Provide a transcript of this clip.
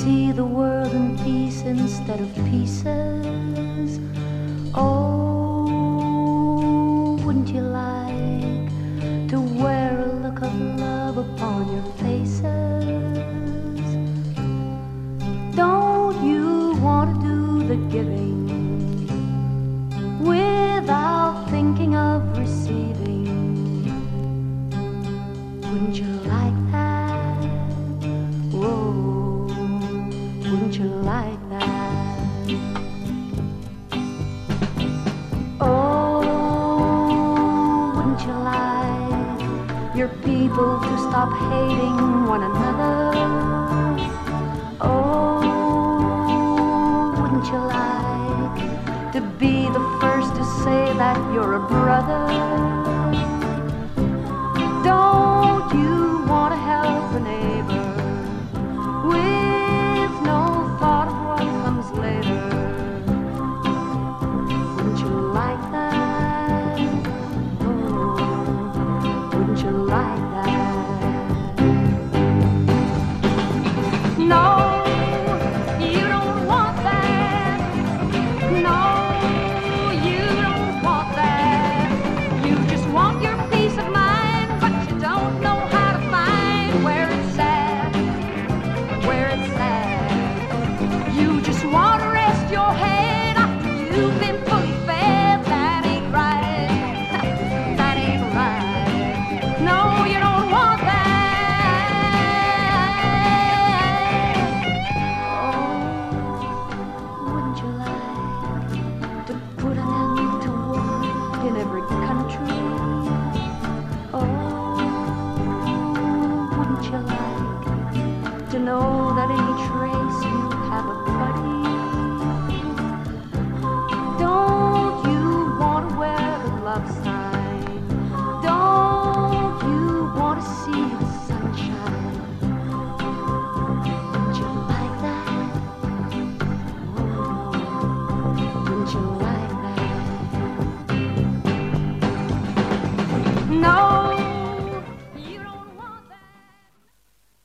see the world in peace instead of pieces. Oh, wouldn't you like to wear a look of love upon your faces? Don't you want to do the giving without thinking of receiving? Wouldn't you like that? Whoa, wouldn't you like that? Oh, wouldn't you like your people to stop hating one another?